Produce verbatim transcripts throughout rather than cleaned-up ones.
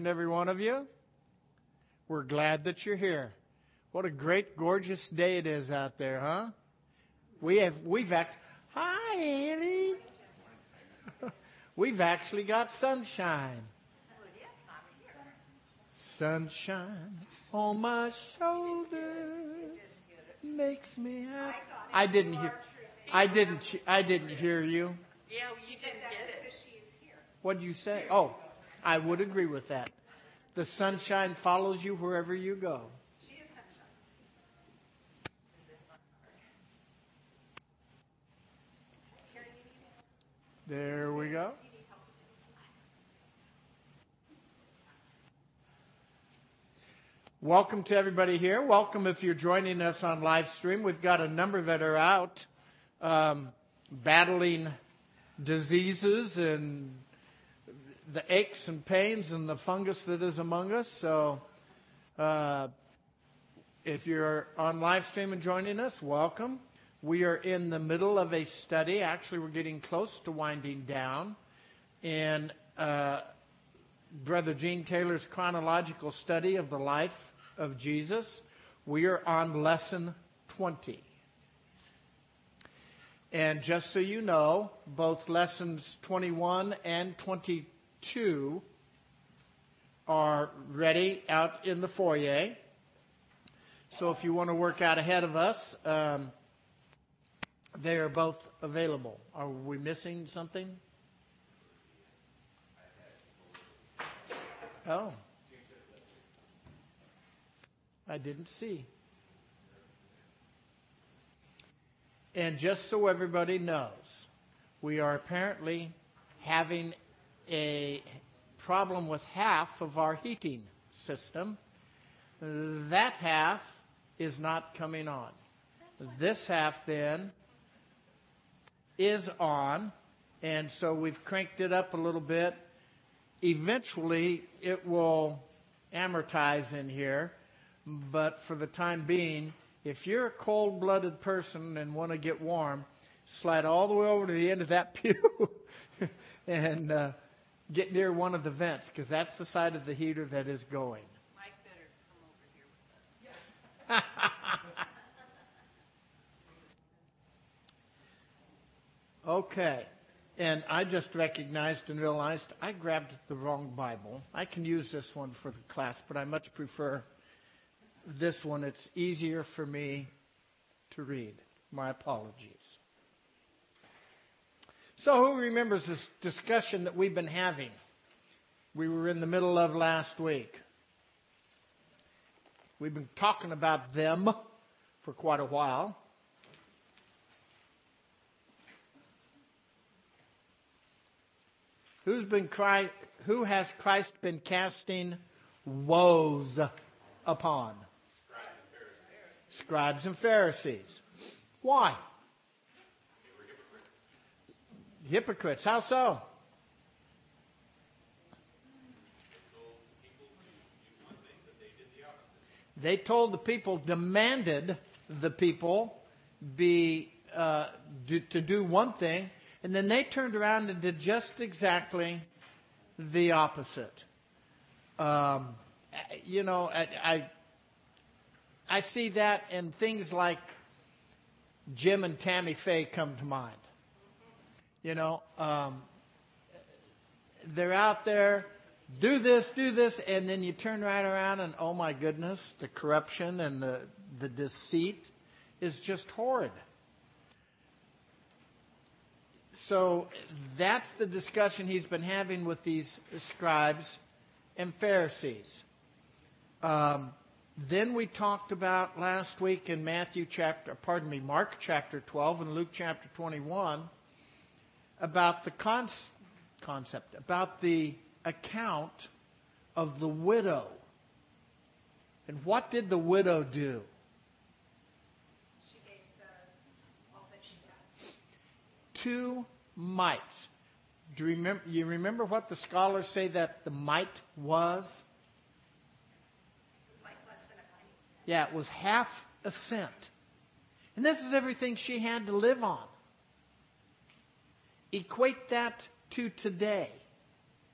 Every one of you. We're glad that you're here. What a great, gorgeous day it is out there, huh? We have, we've act. Hi, Annie. We've actually got sunshine. Sunshine on my shoulders makes me happy. I didn't hear. I didn't. I didn't hear you. Yeah, you didn't get it. What did you say? Oh, I would agree with that. The sunshine follows you wherever you go. She is sunshine. There we go. Welcome to everybody here. Welcome if you're joining us on live stream. We've got a number that are out um, battling diseases and the aches and pains and the fungus that is among us. So uh, if you're on live stream and joining us, welcome. We are in the middle of a study. Actually, we're getting close to winding down in uh, Brother Gene Taylor's chronological study of the life of Jesus. We are on lesson twenty. And just so you know, both lessons twenty-one and twenty-two Two are ready out in the foyer. So if you want to work out ahead of us, um, they are both available. Are we missing something? Oh. I didn't see. And just so everybody knows, we are apparently having a problem with half of our heating system. That half is not coming on. This half then is on, and so we've cranked it up a little bit. Eventually it will amortize in here, but for the time being, if you're a cold-blooded person and want to get warm, slide all the way over to the end of that pew and uh, get near one of the vents, because that's the side of the heater that is going. Mike better come over here with us. Okay. And I just recognized and realized I grabbed the wrong Bible. I can use this one for the class, but I much prefer this one. It's easier for me to read. My apologies. So who remembers this discussion that we've been having? We were in the middle of last week. We've been talking about them for quite a while. Who's been cry, who has Christ been casting woes upon? Scribes and Pharisees. Why? Hypocrites. How so? They told the people, demanded the people be uh, do, to do one thing, and then they turned around and did just exactly the opposite. Um, you know, I, I I see that, and things like Jim and Tammy Faye come to mind. You know, um, they're out there, do this, do this, and then you turn right around and, oh my goodness, the corruption and the, the deceit is just horrid. So that's the discussion he's been having with these scribes and Pharisees. Um, then we talked about last week in Matthew chapter, pardon me, Mark chapter twelve and Luke chapter twenty-one, about the con- concept, about the account of the widow. And what did the widow do? She gave the, all that she got. Two mites. Do you remember, you remember what the scholars say that the mite was? It was like less than a penny. Yeah, it was half a cent. And this is everything she had to live on. Equate that to today.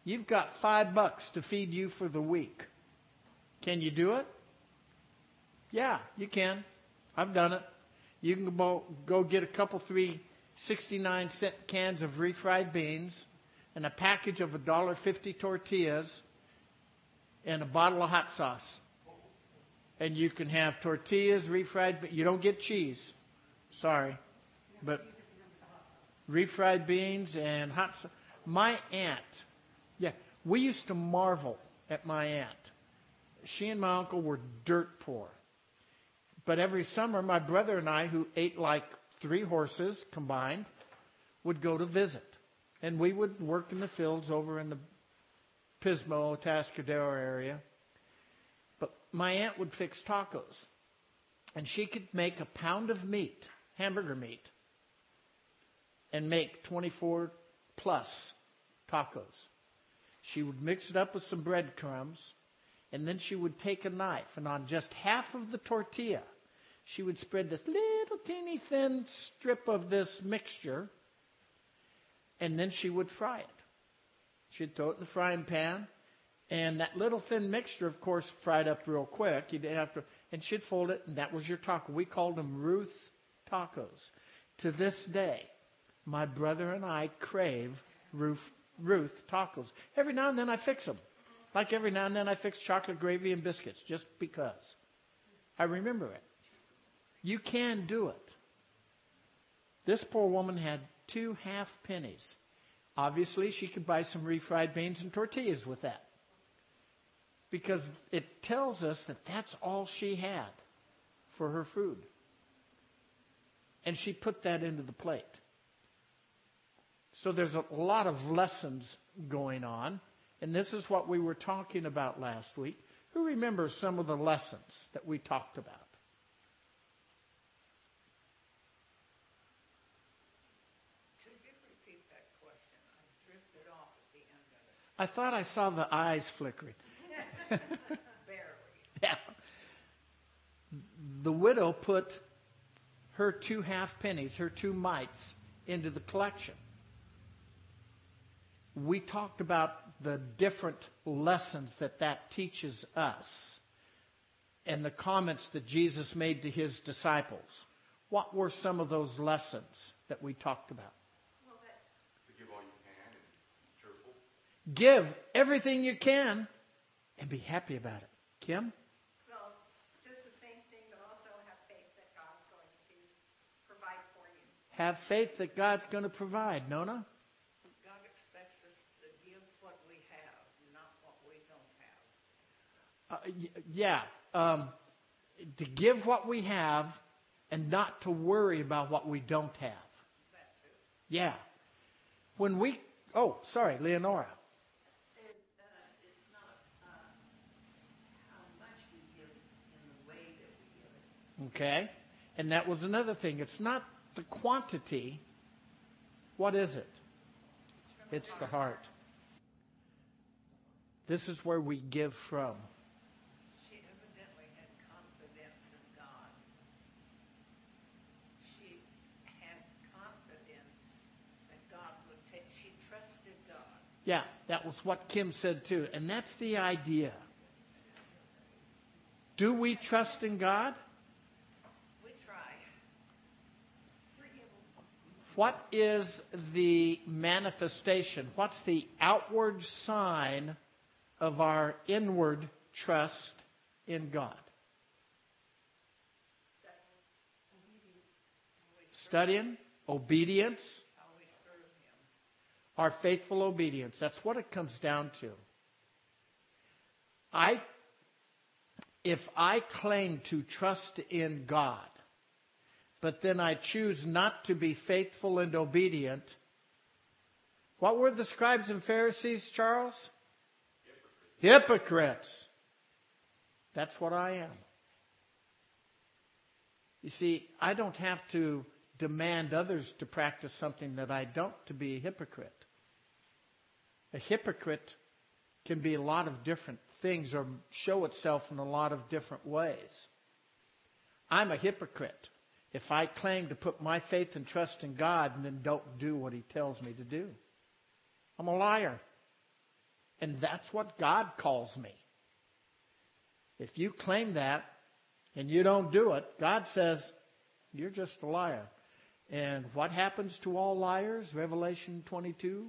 You've got five bucks to feed you for the week. Can you do it? Yeah, you can. I've done it. You can go, go get a couple, three sixty-nine cent cans of refried beans and a package of one dollar fifty tortillas and a bottle of hot sauce. And you can have tortillas, refried, you don't get cheese. Sorry. But refried beans and hot sauce. My aunt, yeah, we used to marvel at my aunt. She and my uncle were dirt poor. But every summer, my brother and I, who ate like three horses combined, would go to visit. And we would work in the fields over in the Pismo, Atascadero area. But my aunt would fix tacos. And she could make a pound of meat, hamburger meat, and make twenty-four plus tacos. She would mix it up with some breadcrumbs, and then she would take a knife, and on just half of the tortilla, she would spread this little teeny thin strip of this mixture, and then she would fry it. She'd throw it in the frying pan, and that little thin mixture, of course, fried up real quick. You'd have to, and she'd fold it, and that was your taco. We called them Ruth tacos. To this day, my brother and I crave Ruth, Ruth tacos. Every now and then I fix them. Like every now and then I fix chocolate gravy and biscuits, just because. I remember it. You can do it. This poor woman had two half pennies. Obviously, she could buy some refried beans and tortillas with that. Because it tells us that that's all she had for her food. And she put that into the plate. So there's a lot of lessons going on. And this is what we were talking about last week. Who remembers some of the lessons that we talked about? Could you repeat that question? I drifted off at the end of it. I thought I saw the eyes flickering. Barely. Yeah. The widow put her two half pennies, her two mites, into the collection. We talked about the different lessons that that teaches us and the comments that Jesus made to his disciples. What were some of those lessons that we talked about? Well, that, To give all you can and be cheerful. Give everything you can and be happy about it. Kim? well, it's just the same thing, but also have faith that God's going to provide for you. Have faith that God's going to provide. Nona? God expects us to give what we have, not what we don't have. Uh, y- yeah. Um, to give what we have and not to worry about what we don't have. That too. Yeah. When we, oh, sorry, Leonora. It, uh, it's not uh, how much we give, it's in the way that we give it. Okay. And that was another thing. It's not the quantity. What is it? It's the heart. This is where we give from. She evidently had confidence in God. She had confidence that God would take, she trusted God. Yeah, that was what Kim said too. And that's the idea. Do we trust in God? We try. What is the manifestation? What's the outward sign of our inward trust in God? Studying, obedience, How we serve him. our faithful obedience. That's what it comes down to. I, if I claim to trust in God, but then I choose not to be faithful and obedient, what were the scribes and Pharisees, Charles? Hypocrites. Hypocrites. That's what I am. You see, I don't have to demand others to practice something that I don't to be a hypocrite. A hypocrite can be a lot of different things or show itself in a lot of different ways. I'm a hypocrite if I claim to put my faith and trust in God and then don't do what he tells me to do. I'm a liar. And that's what God calls me. If you claim that and you don't do it, God says, you're just a liar. And what happens to all liars? Revelation twenty-two.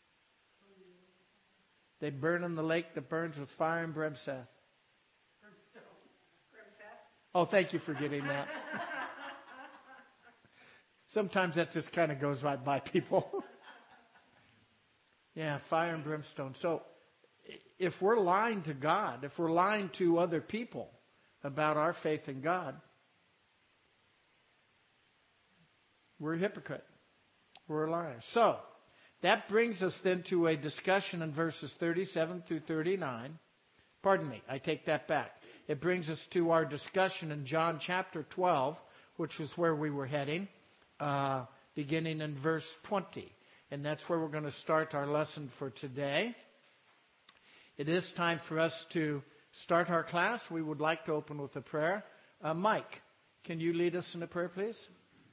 They burn in the lake that burns with fire and brimstone. Oh, thank you for getting that. Sometimes that just kind of goes right by people. Yeah, fire and brimstone. So if we're lying to God, if we're lying to other people about our faith in God, we're a hypocrite. We're a liar. So that brings us then to a discussion in verses thirty-seven through thirty-nine. Pardon me, I take that back. It brings us to our discussion in John chapter twelve, which is where we were heading, uh, beginning in verse twenty. And that's where we're going to start our lesson for today. It is time for us to start our class. We would like to open with a prayer. Uh, Mike, can you lead us in a prayer, please?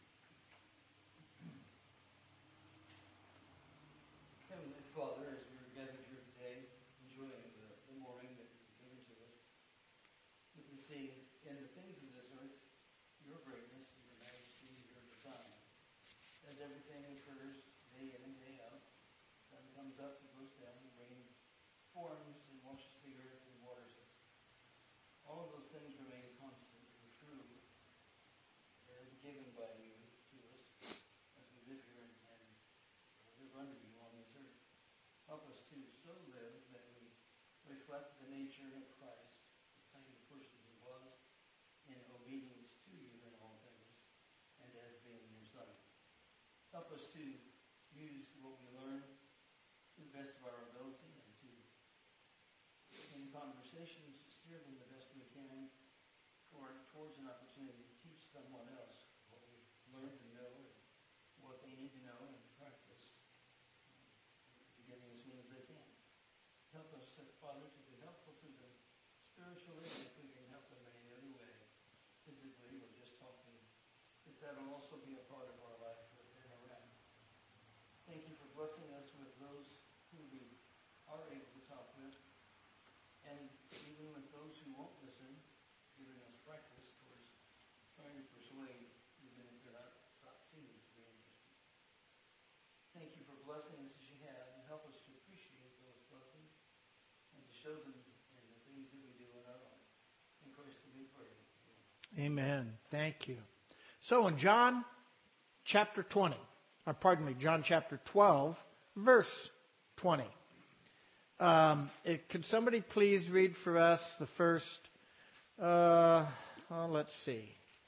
Heavenly Father, as we are gathered here today, enjoying the, the morning that you've given to us, we can see in the things of this earth your greatness, your majesty, your design. As everything occurs day in and day out, the sun comes up and goes down, the rain forms and washes the earth and waters us. All of those things remain constant and true as given by you to us as we live here and, and live under you on this earth. Help us to so live that we reflect the nature of Christ, the kind of person he was, in obedience to you in all things, and as being your son. Help us to use what we learn to the best of our ability and to, in conversations, steer them the best we can toward, towards an opportunity to teach someone else what we've learned and know and what they need to know and practice, beginning as soon as they can. Help us, Father, to be helpful to them spiritually, and if we can help them in any other way, physically or just talking, that that will also be a part of our life with them around. Thank you for blessing us with those who we are able to talk with, and even with those who won't listen, giving us practice towards trying to persuade, even if they're not, not seeming to be interested. Thank you for blessing us as you have, and help us to appreciate those blessings and to show them in the things that we do in our life. In Christ we pray. Amen. Thank you. So in John chapter twenty, or pardon me, John chapter twelve, verse twenty. Um, it, could somebody please read for us the first, uh, oh, let's see,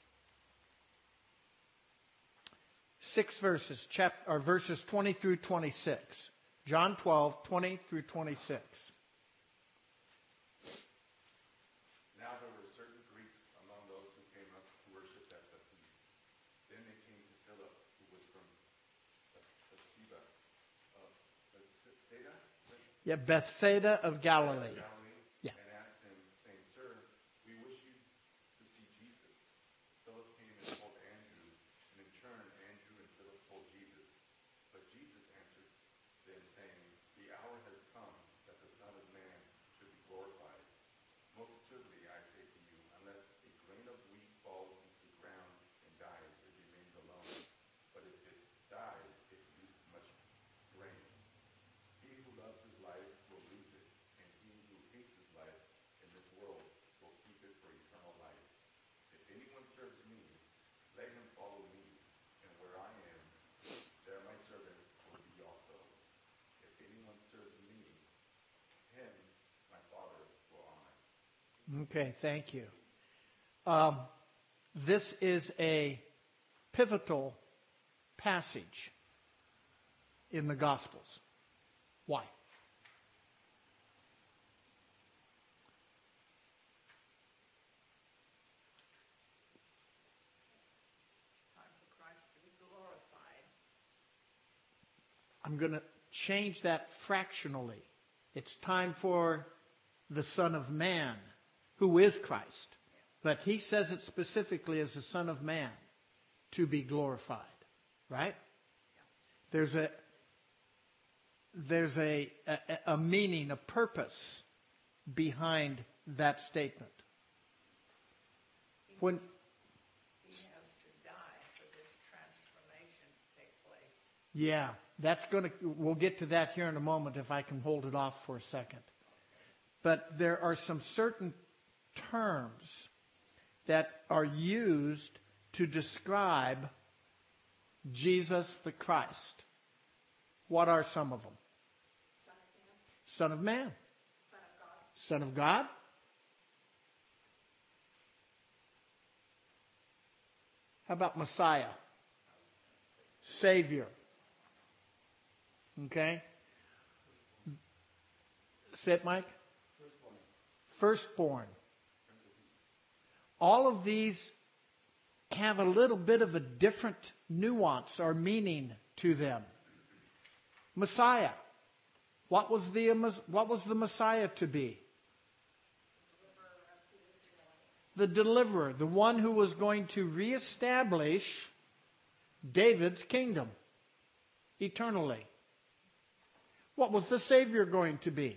six verses, chap, or verses twenty through twenty-six. John twelve, twenty through twenty-six. Now there were certain Greeks among those who came up to worship at the feast. Then they came to Philip, who was from Bethsaida of Bethsaida? Yeah, Bethsaida of Galilee. Galilee, Yeah. and asked him, saying, Sir, we wish you to see Jesus. Philip came and told Andrew, and in turn Andrew and Philip told Jesus. But Jesus answered them, saying, The hour has come that the Son of Man should be glorified. Most certainly I say to you, unless a grain of wheat falls into the ground and dies, it remains alone. But if it dies, it produces much grain. He who loves his life will lose it, and he who hates his life in this world will keep it for eternal life. If anyone serves me, let him follow me, and where I am, there my servant will be also. If anyone serves me, him my Father will honor. Okay, thank you. Um, this is a pivotal passage in the Gospels. Why? Time for Christ to be glorified. I'm going to change that fractionally. It's time for the Son of Man, who is Christ. But he says it specifically as the Son of Man to be glorified. Right? There's a there's a, a, a meaning, a purpose behind that statement. When He has to die for this transformation to take place. Yeah, that's going to, we'll get to that here in a moment if I can hold it off for a second. But there are some certain terms that are used to describe Jesus the Christ. What are some of them? Son of man, Son of man, Son of God, Son of God. How about Messiah? Savior. Okay? Say it, Mike. Firstborn. Firstborn. All of these have a little bit of a different nuance or meaning to them. Messiah. What was the, what was the Messiah to be? The deliverer, the one who was going to reestablish David's kingdom eternally. What was the Savior going to be?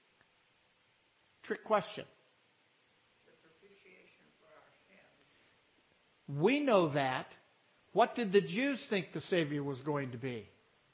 Trick question. The propitiation for our sins. We know that. What did the Jews think the Savior was going to be?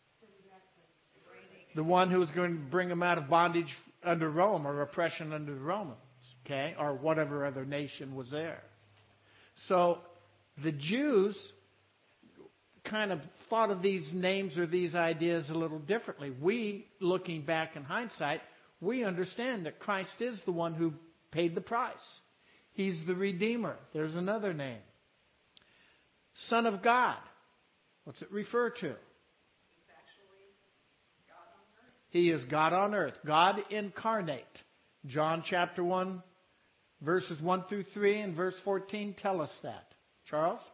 The one who was going to bring them out of bondage under Rome or oppression under the Romans, okay, or whatever other nation was there. So the Jews kind of thought of these names or these ideas a little differently. We, looking back in hindsight, we understand that Christ is the one who paid the price. He's the Redeemer. There's another name. Son of God. What's it refer to? He's actually God on earth. He is God on earth. God incarnate. John chapter one, verses one through three and verse fourteen tell us that. Charles?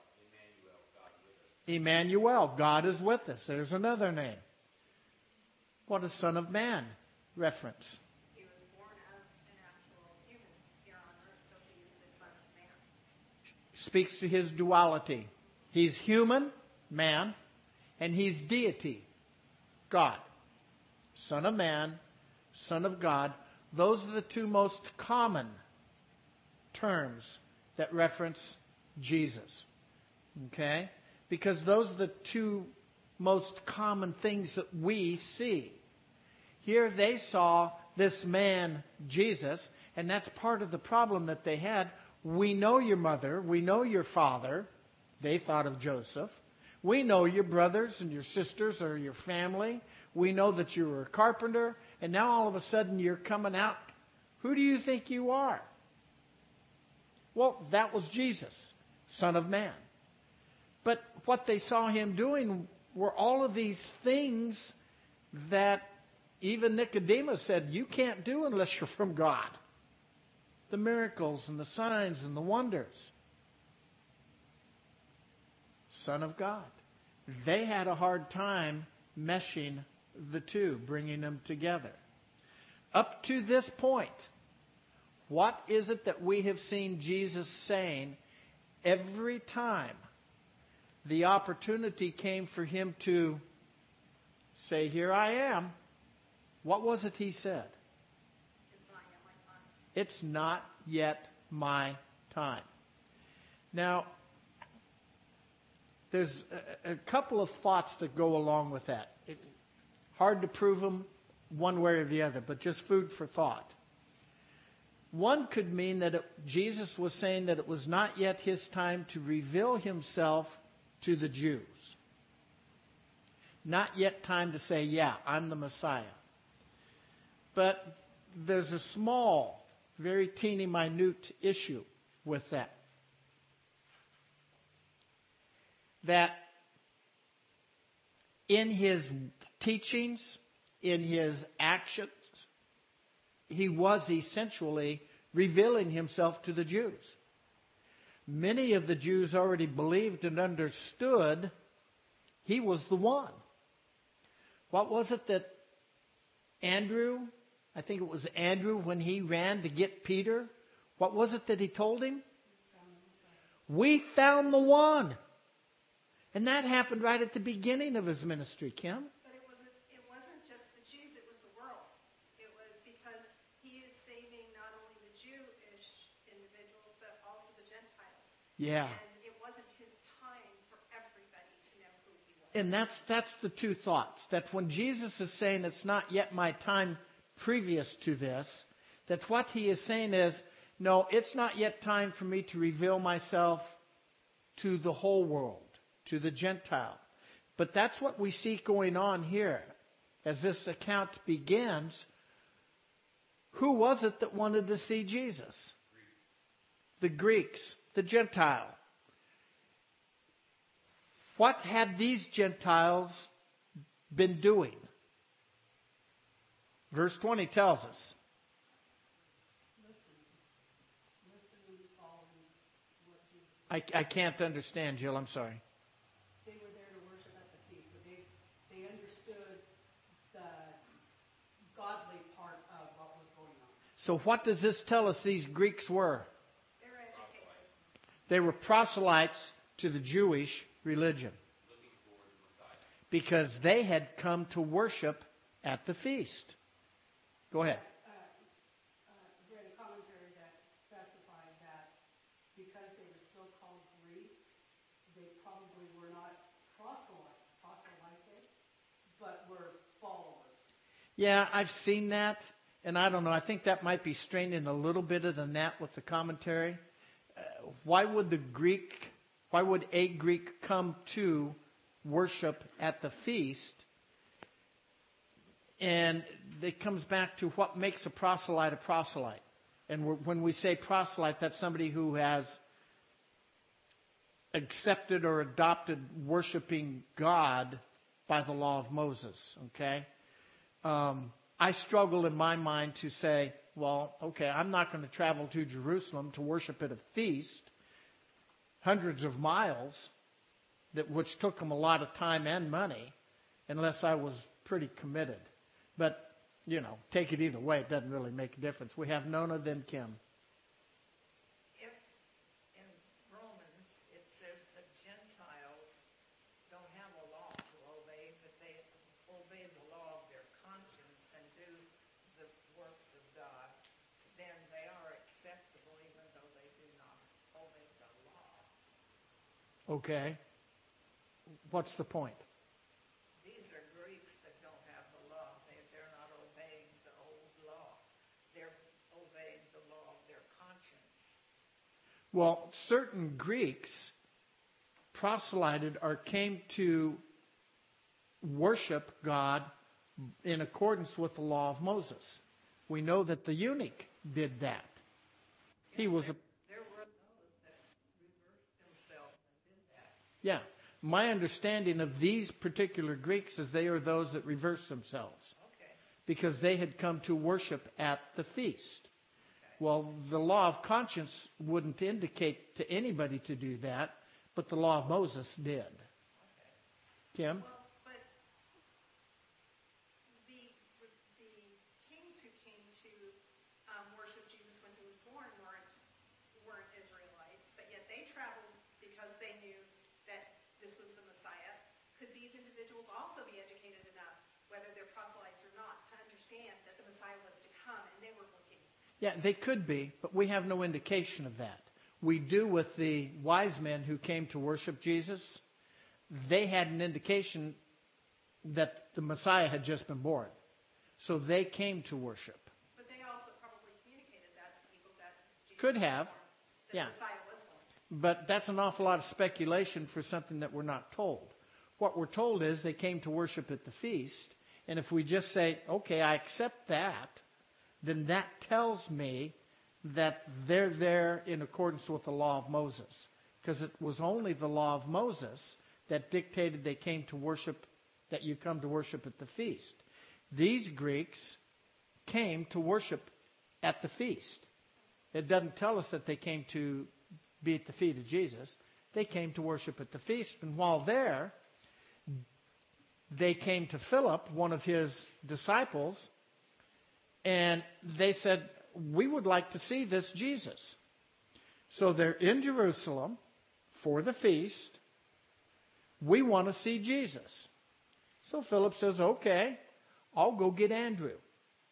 Emmanuel, God is with us. There's another name. What does Son of Man reference? He was born of an actual human here on earth, so he is the Son of Man. Speaks to his duality. He's human, man, and he's deity, God. Son of Man, Son of God. Those are the two most common terms that reference Jesus. Okay? Because those are the two most common things that we see. Here they saw this man, Jesus, and that's part of the problem that they had. We know your mother. We know your father. They thought of Joseph. We know your brothers and your sisters or your family. We know that you were a carpenter. And now all of a sudden you're coming out. Who do you think you are? Well, that was Jesus, Son of Man. But what they saw him doing were all of these things that even Nicodemus said, you can't do unless you're from God. The miracles and the signs and the wonders. Son of God. They had a hard time meshing the two, bringing them together. Up to this point, what is it that we have seen Jesus saying every time the opportunity came for him to say, here I am? What was it he said? It's not yet my time. It's not yet my time. Now, there's a, a couple of thoughts that go along with that. It, hard to prove them one way or the other, but just food for thought. One could mean that it, Jesus was saying that it was not yet his time to reveal himself to the Jews. Not yet time to say, yeah, I'm the Messiah. But there's a small, very teeny minute issue with that. That in his teachings, in his actions, he was essentially revealing himself to the Jews. Many of the Jews already believed and understood he was the one. What was it that Andrew, I think it was Andrew, when he ran to get Peter, what was it that he told him? We found the one. And that happened right at the beginning of his ministry, Kim. But it wasn't, it wasn't just the Jews. Yeah. And it wasn't his time for everybody to know who he was. And that's that's the two thoughts. That when Jesus is saying it's not yet my time previous to this, that what he is saying is, no, it's not yet time for me to reveal myself to the whole world, to the Gentile. But that's what we see going on here. As this account begins, who was it that wanted to see Jesus? The Greeks, the Gentile. What had these Gentiles been doing? Verse twenty tells us. I, I can't understand, Jill. I'm sorry. They were there to worship at the feast, so they, they understood the godly part of what was going on. So what does this tell us these Greeks were? They were educated. They were proselytes to the Jewish religion. Because they had come to worship at the feast. Go ahead. Uh, uh, read a commentary that specified that because they were still called Greeks, they probably were not proselytes, proselytes, but were followers. Yeah, I've seen that. And I don't know. I think that might be straining a little bit of the net with the commentary. Uh, why would the Greek, why would a Greek come to worship at the feast? And it comes back to what makes a proselyte a proselyte. And we're, when we say proselyte, that's somebody who has accepted or adopted worshiping God by the law of Moses. Okay? Um, I struggle in my mind to say, well, okay, I'm not going to travel to Jerusalem to worship at a feast, hundreds of miles, that which took them a lot of time and money, unless I was pretty committed. But, you know, take it either way. It doesn't really make a difference. We have Nona, then Kim. If in Romans it says that Gentiles don't have a law to obey, but they obey the law of their conscience and do the works of God, then they are acceptable even though they do not obey the law. Okay. What's the point? These are Greeks that don't have the law. They, they're not obeying the old law. They're obeying the law of their conscience. Well, certain Greeks proselyted or came to worship God in accordance with the law of Moses. We know that the eunuch did that. He was a... There were those that reversed themselves and did that. Yeah. My understanding of these particular Greeks is they are those that reverse themselves. Okay. Because they had come to worship at the feast. Well, the law of conscience wouldn't indicate to anybody to do that, but the law of Moses did. Kim? Well, but the, the, the kings who came to um, worship Jesus when he was born weren't, weren't Israelites, but yet they traveled because they knew that this was the Messiah. Could these individuals also be educated enough, whether they're proselytes or not, to understand that the Messiah was to come and they were looking? Yeah, they could be, but we have no indication of that. We do with the wise men who came to worship Jesus. They had an indication that the Messiah had just been born. So they came to worship. But they also probably communicated that to people that Jesus Could was have. born, that Yeah. the Messiah was born. But that's an awful lot of speculation for something that we're not told. What we're told is they came to worship at the feast. And if we just say, okay, I accept that, then that tells me that they're there in accordance with the law of Moses. Because it was only the law of Moses that dictated they came to worship, that you come to worship at the feast. These Greeks came to worship at the feast. It doesn't tell us that they came to be at the feet of Jesus. They came to worship at the feast. And while there, they came to Philip, one of his disciples, and they said, we would like to see this Jesus. So they're in Jerusalem for the feast. We want to see Jesus. So Philip says, okay, I'll go get Andrew.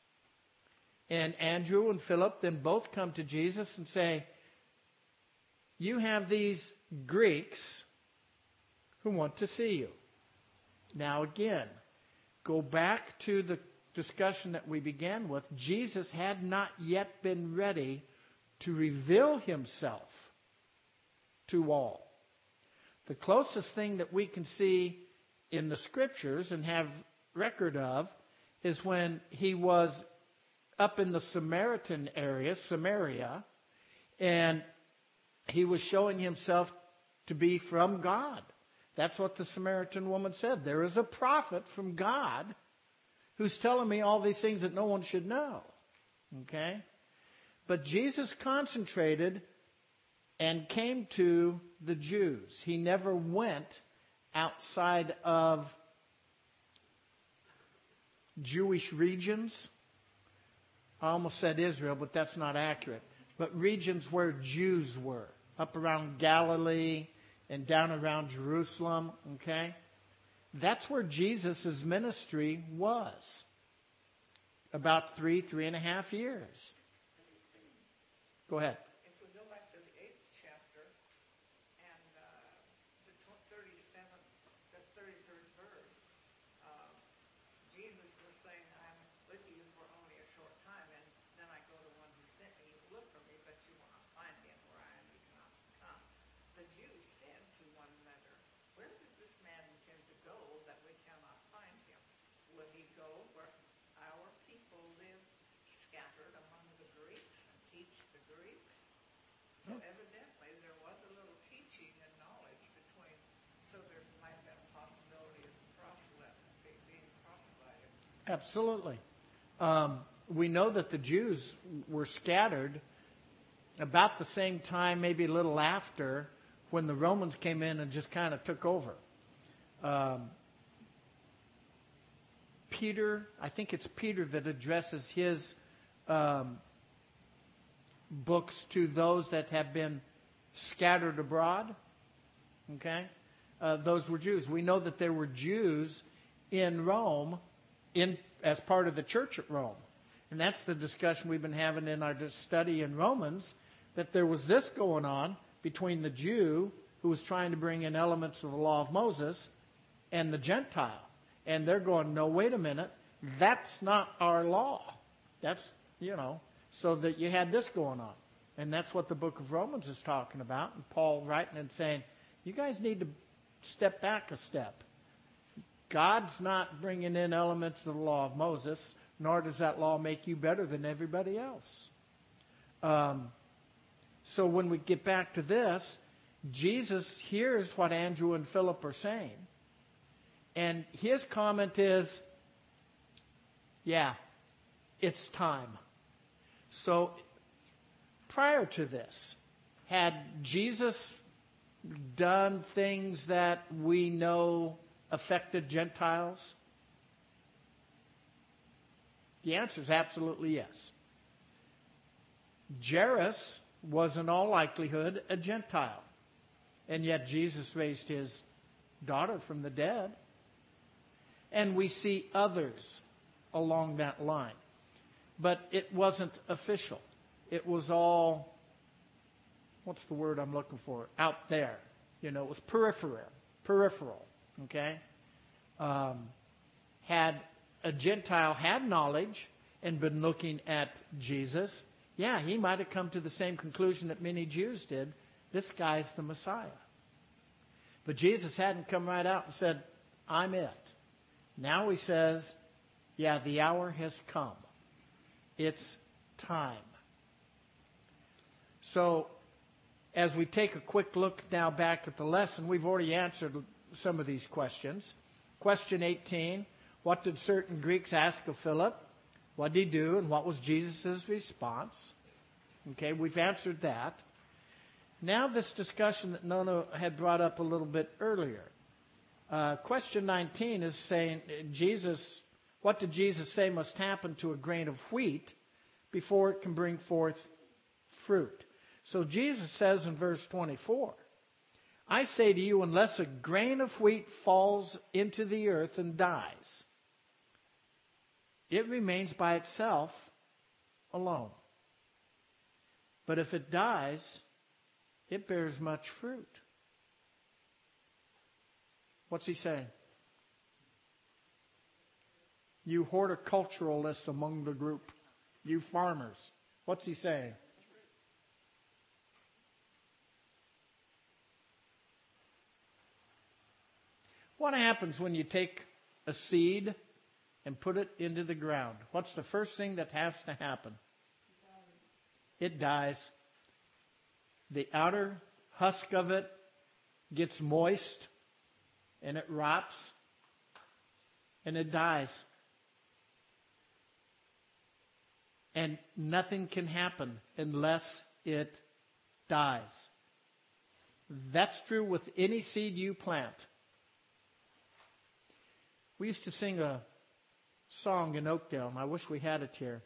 And Andrew and Philip then both come to Jesus and say, you have these Greeks who want to see you. Now again, go back to the discussion that we began with. Jesus had not yet been ready to reveal himself to all. The closest thing that we can see in the scriptures and have record of is when he was up in the Samaritan area, Samaria, and he was showing himself to be from God. That's what the Samaritan woman said. There is a prophet from God who's telling me all these things that no one should know. Okay? But Jesus concentrated and came to the Jews. He never went outside of Jewish regions. I almost said Israel, but that's not accurate. But regions where Jews were, up around Galilee and down around Jerusalem, okay? That's where Jesus' ministry was. About three, three and a half years. Go ahead. If we go back to the eighth chapter and uh, the thirty-seventh, the thirty-third verse, uh, Jesus was saying, I'm with you for only a short time, and then I go to one who sent me. You look for me, but you will not find him where I am. You cannot come. The Jews said to one another, where does this man intend to go that we cannot find him? Will he go where our people live, scattered among the Greeks, and teach the Greeks? So evidently there was a little teaching and knowledge between, so there might have been a possibility of proselyte, being proselyted. Absolutely. Um, we know that the Jews were scattered about the same time, maybe a little after, when the Romans came in and just kind of took over. Um, Peter, I think it's Peter that addresses his um, books to those that have been scattered abroad. Okay? Uh, those were Jews. We know that there were Jews in Rome in as part of the church at Rome. And that's the discussion we've been having in our study in Romans, that there was this going on between the Jew who was trying to bring in elements of the law of Moses and the Gentile. And they're going, no, wait a minute, that's not our law. That's, you know, so that you had this going on. And that's what the book of Romans is talking about. And Paul writing and saying, you guys need to step back a step. God's not bringing in elements of the law of Moses, nor does that law make you better than everybody else. Um, so when we get back to this, Jesus hears what Andrew and Philip are saying. And his comment is, yeah, it's time. So prior to this, had Jesus done things that we know affected Gentiles? The answer is absolutely yes. Jairus was in all likelihood a Gentile. And yet Jesus raised his daughter from the dead. And we see others along that line. But it wasn't official. It was all, what's the word I'm looking for? Out there. You know, it was peripheral. Peripheral. Okay? Um, had a Gentile had knowledge and been looking at Jesus, yeah, he might have come to the same conclusion that many Jews did. This guy's the Messiah. But Jesus hadn't come right out and said, I'm it. Now he says, yeah, the hour has come. It's time. So, as we take a quick look now back at the lesson, we've already answered some of these questions. Question eighteen, what did certain Greeks ask of Philip? What did he do, and what was Jesus' response? Okay, we've answered that. Now this discussion that Nona had brought up a little bit earlier. Uh, question nineteen is saying, Jesus, what did Jesus say must happen to a grain of wheat before it can bring forth fruit? So Jesus says in verse twenty-four, I say to you, unless a grain of wheat falls into the earth and dies, it remains by itself alone. But if it dies, it bears much fruit. What's he saying? You horticulturalists among the group, you farmers. What's he saying? What happens when you take a seed and put it into the ground? What's the first thing that has to happen? It dies. The outer husk of it gets moist and it rots and it dies. And nothing can happen unless it dies. That's true with any seed you plant. We used to sing a song in Oakdale, and I wish we had it here.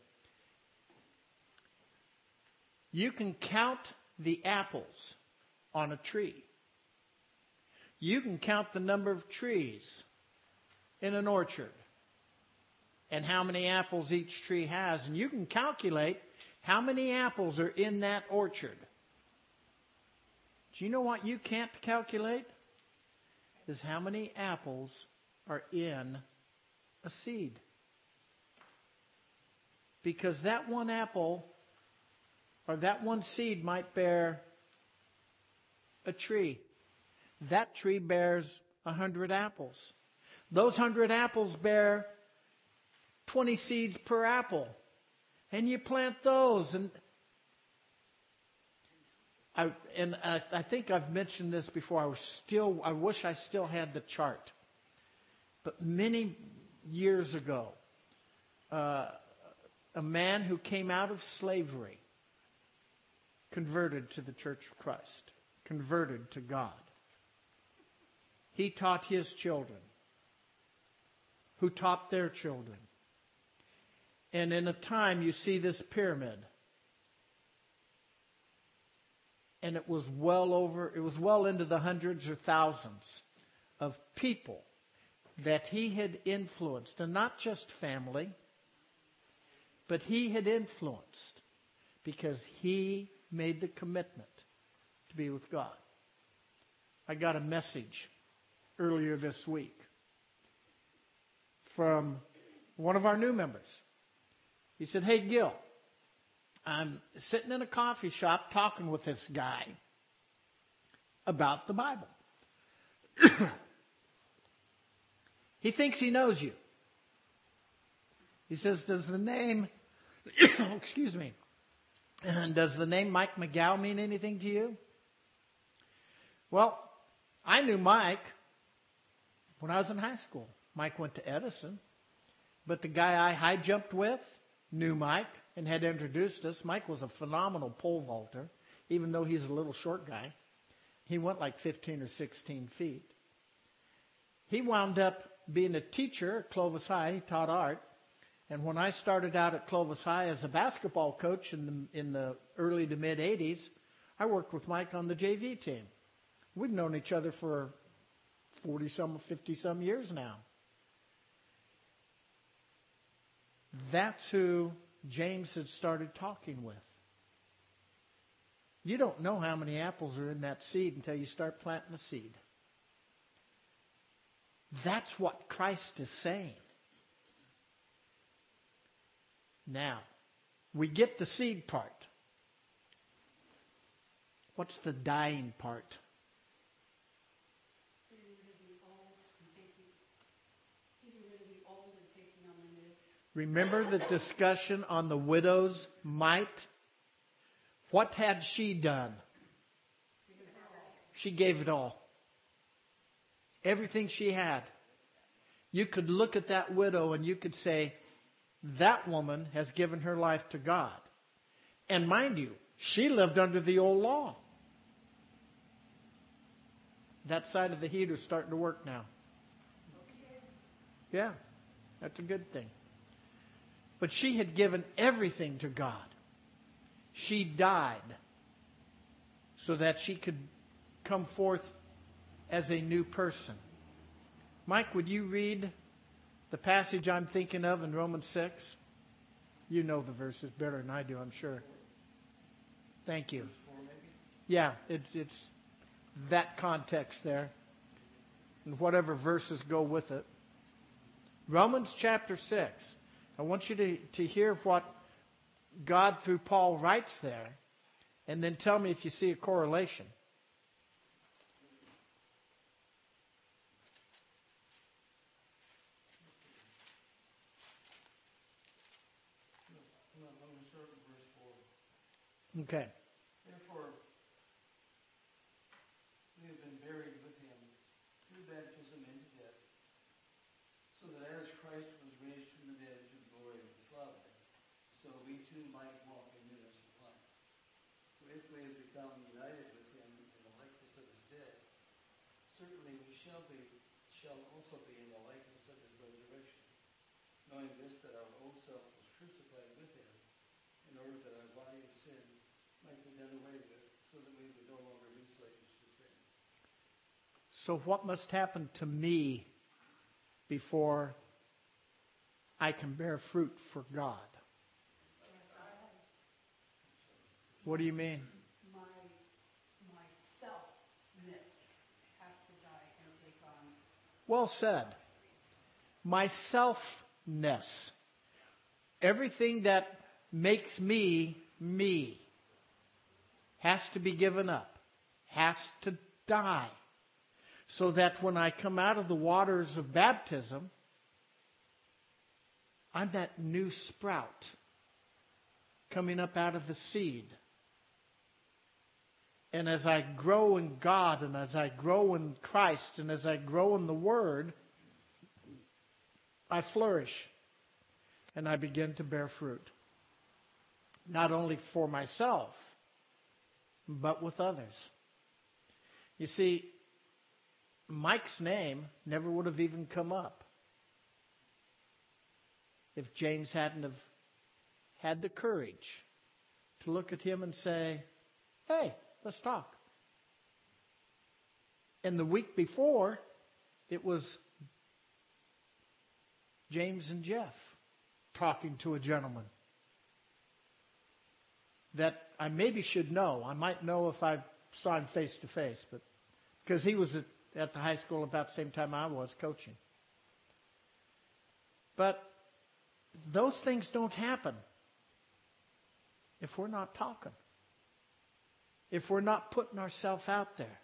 You can count the apples on a tree. You can count the number of trees in an orchard and how many apples each tree has. And you can calculate how many apples are in that orchard. Do you know what you can't calculate? Is how many apples are in a seed. Because that one apple or that one seed might bear a tree. That tree bears a hundred apples. Those hundred apples bear twenty seeds per apple. And you plant those. And I, and I, I think I've mentioned this before. I was still, I wish I still had the chart. But many years ago, uh, a man who came out of slavery converted to the Church of Christ, converted to God. He taught his children, who taught their children. And in a time, you see this pyramid. And it was well over, it was well into the hundreds or thousands of people that he had influenced, and not just family, but he had influenced because he made the commitment to be with God. I got a message earlier this week from one of our new members. He said, "Hey, Gil, I'm sitting in a coffee shop talking with this guy about the Bible. He thinks he knows you." He says, does the name, excuse me, does the name Mike McGow mean anything to you? Well, I knew Mike when I was in high school. Mike went to Edison. But the guy I high jumped with knew Mike and had introduced us. Mike was a phenomenal pole vaulter, even though he's a little short guy. He went like fifteen or sixteen feet. He wound up being a teacher at Clovis High. He taught art. And when I started out at Clovis High as a basketball coach in the, in the early to mid eighties, I worked with Mike on the J V team. We've known each other for forty some, fifty some years now. That's who James had started talking with. You don't know how many apples are in that seed until you start planting the seed. That's what Christ is saying. Now, we get the seed part. What's the dying part? Remember the discussion on the widow's mite? What had she done? She gave it all. Everything she had. You could look at that widow and you could say, that woman has given her life to God. And mind you, she lived under the old law. That side of the heater's starting to work now. Yeah, that's a good thing. But she had given everything to God. She died so that she could come forth as a new person. Mike, would you read the passage I'm thinking of in Romans six? You know the verses better than I do, I'm sure. Thank you. Yeah, it, it's that context there. And whatever verses go with it. Romans chapter six. I want you to, to hear what God through Paul writes there. And then tell me if you see a correlation. Okay. Therefore, we have been buried with him through baptism into death, so that as Christ was raised from the dead through the glory of the Father, so we too might walk in newness of life. For if we have become united with him in the likeness of his death, certainly we shall be, shall also be in the likeness of his resurrection, knowing this, that our old self was crucified with him, in order that our body of sin might be done away with, so that we would no longer be slaves to sin. So what must happen to me before I can bear fruit for God? What do you mean? My, my selfness has to die and take on. Well said. My selfness. Everything that makes me me has to be given up, has to die, so that when I come out of the waters of baptism, I'm that new sprout coming up out of the seed. And as I grow in God, and as I grow in Christ, and as I grow in the Word, I flourish and I begin to bear fruit. Not only for myself, but with others. You see, Mike's name never would have even come up if James hadn't have had the courage to look at him and say, hey, let's talk. And the week before, it was James and Jeff talking to a gentleman that I maybe should know. I might know if I saw him face to face, but because he was at, at the high school about the same time I was coaching. But those things don't happen if we're not talking, if we're not putting ourselves out there.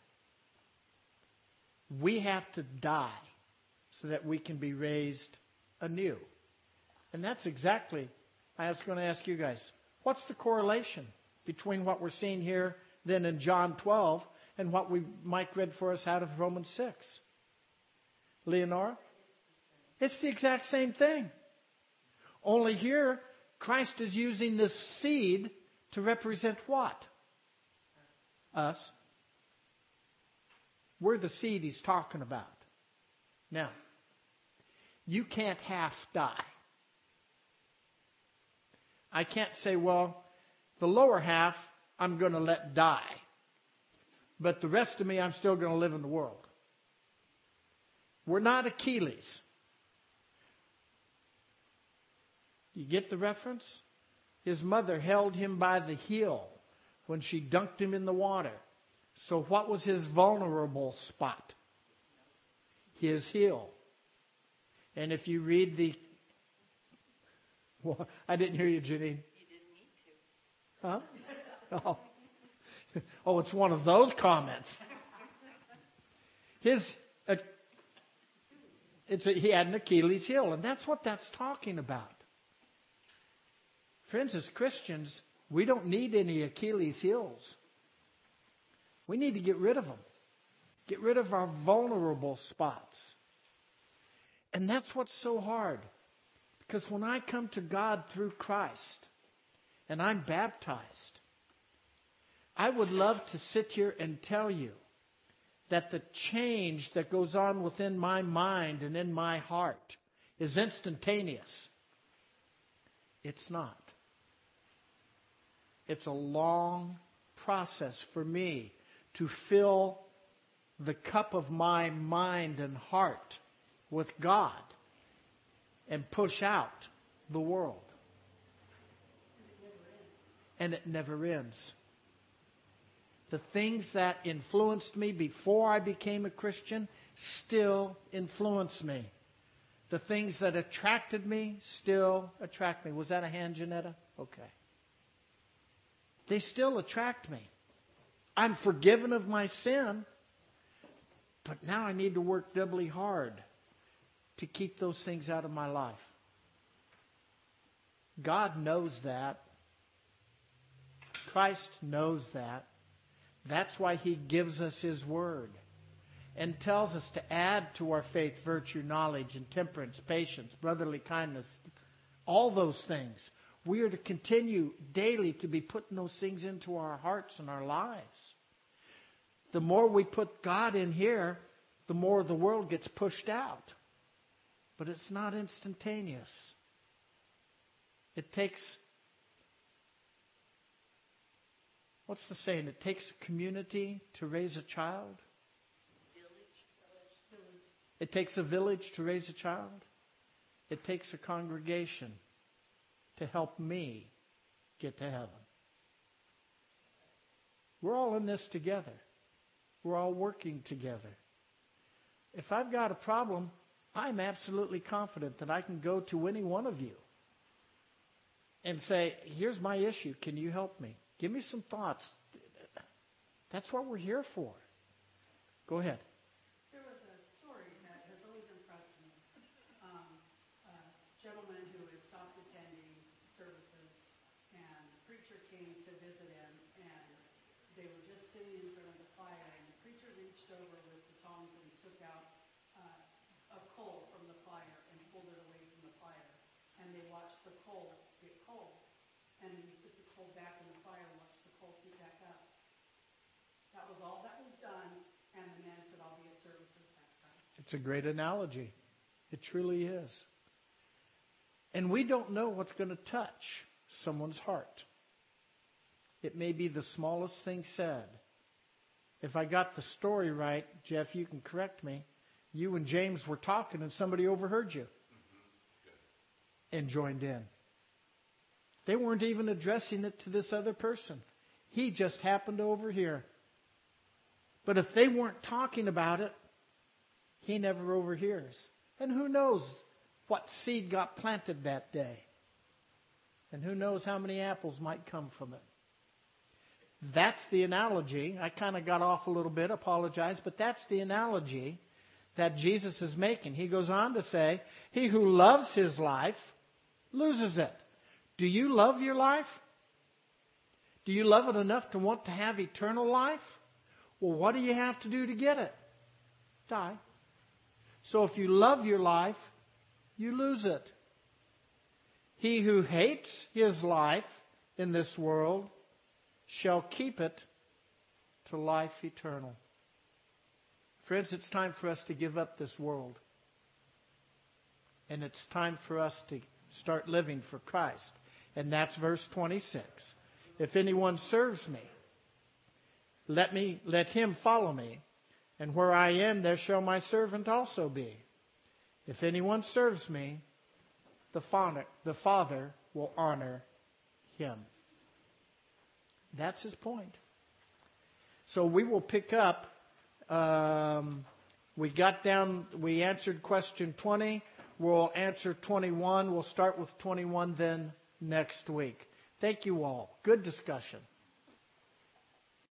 We have to die so that we can be raised anew. And that's exactly, I was going to ask you guys, what's the correlation between what we're seeing here then in John twelve and what we Mike read for us out of Romans six? Leonora? It's the exact same thing. Only here, Christ is using this seed to represent what? Us. We're the seed he's talking about. Now, you can't half die. I can't say, well, the lower half I'm going to let die, but the rest of me I'm still going to live in the world. We're not Achilles. You get the reference? His mother held him by the heel when she dunked him in the water. So what was his vulnerable spot? His heel. And if you read the... Well, I didn't hear you, Janine. You didn't need to. Huh? Oh. Oh, it's one of those comments. His... Uh, it's a, he had an Achilles heel, and that's what that's talking about. Friends, as Christians, we don't need any Achilles heels. We need to get rid of them. Get rid of our vulnerable spots. And that's what's so hard. Because when I come to God through Christ and I'm baptized, I would love to sit here and tell you that the change that goes on within my mind and in my heart is instantaneous. It's not. It's a long process for me to fill the cup of my mind and heart with God and push out the world. And it never ends. The things that influenced me before I became a Christian still influence me. The things that attracted me still attract me. Was that a hand, Janetta? Okay. They still attract me. I'm forgiven of my sin, but now I need to work doubly hard to keep those things out of my life. God knows that. Christ knows that. That's why He gives us His Word and tells us to add to our faith virtue, knowledge, and temperance, patience, brotherly kindness, all those things. We are to continue daily to be putting those things into our hearts and our lives. The more we put God in here, the more the world gets pushed out. But it's not instantaneous. It takes, what's the saying? It takes a community to raise a child. It takes a village to raise a child. It takes a congregation to help me get to heaven. We're all in this together. We're all working together. If I've got a problem, I'm absolutely confident that I can go to any one of you and say, here's my issue. Can you help me? Give me some thoughts. That's what we're here for. Go ahead. There was a story that has always impressed me. Um, a gentleman who had stopped attending services, and the preacher came to visit him, and they were just sitting in front of the fire, and the preacher reached over with the tongs and took out uh, a coal from the fire and pulled it away from the fire. And they watched the coal get cold. And he put the coal back in the fire and watched the coal heat back up. That was all that was done, and the man said, I'll be at services next time. It's a great analogy. It truly is. And we don't know what's going to touch someone's heart. It may be the smallest thing said. If I got the story right, Jeff, you can correct me. You and James were talking and somebody overheard you. Mm-hmm. Yes. And joined in. They weren't even addressing it to this other person. He just happened to overhear. But if they weren't talking about it, he never overhears. And who knows what seed got planted that day? And who knows how many apples might come from it? That's the analogy. I kind of got off a little bit, apologize, but that's the analogy that Jesus is making. He goes on to say, he who loves his life loses it. Do you love your life? Do you love it enough to want to have eternal life? Well, what do you have to do to get it? Die. So if you love your life, you lose it. He who hates his life in this world shall keep it to life eternal. Friends, it's time for us to give up this world. And it's time for us to start living for Christ. And that's verse twenty-six. If anyone serves me, let me let him follow me. And where I am, there shall my servant also be. If anyone serves me, the Father, the Father will honor him. That's his point. So we will pick up. Um, we got down, we answered question twenty. We'll answer twenty-one. We'll start with twenty-one then next week. Thank you all. Good discussion.